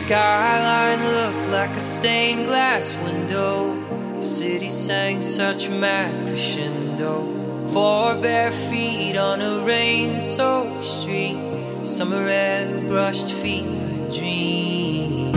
skyline looked like a stained glass window. The city sang such mad crescendo. 4 bare feet on a rain-soaked street. Summer air brushed fever dreams.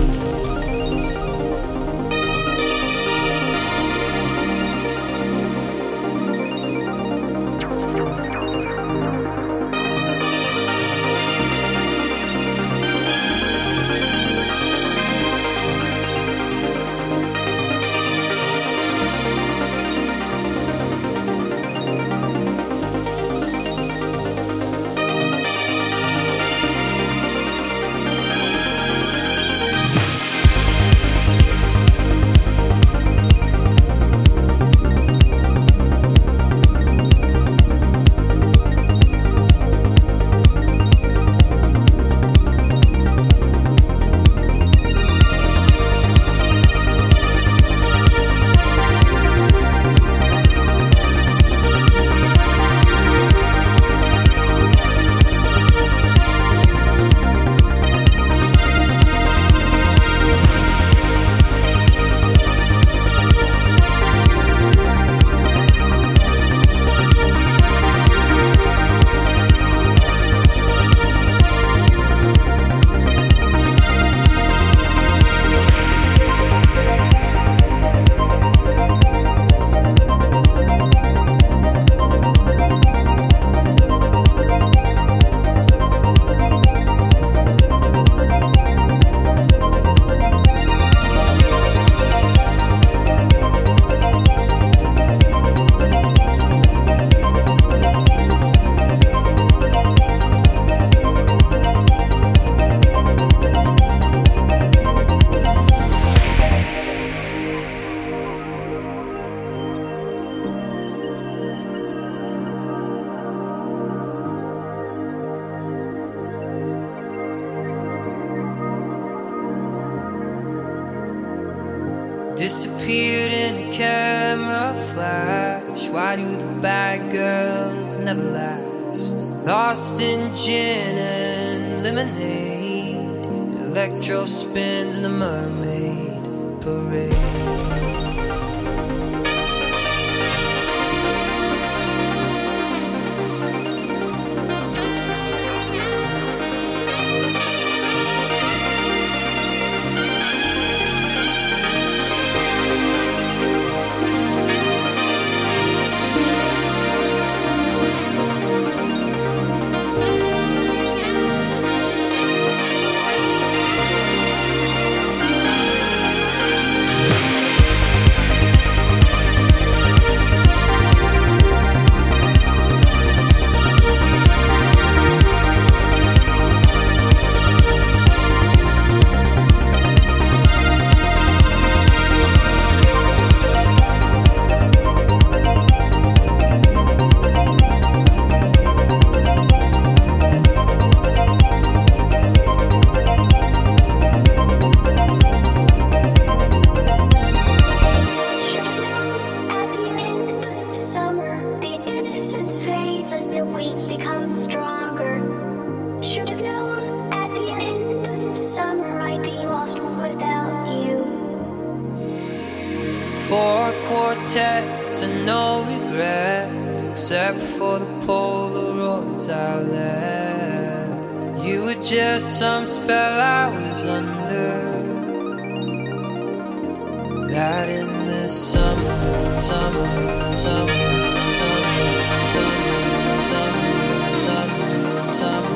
Disappeared in a camera flash. Why do the bad girls never last? Lost in gin and lemonade. Electro spins in the mermaid parade. Four quartets and no regrets, except for the Polaroids I left. You were just some spell I was under. That in this summer, summer, summer, summer, summer, summer, summer, summer.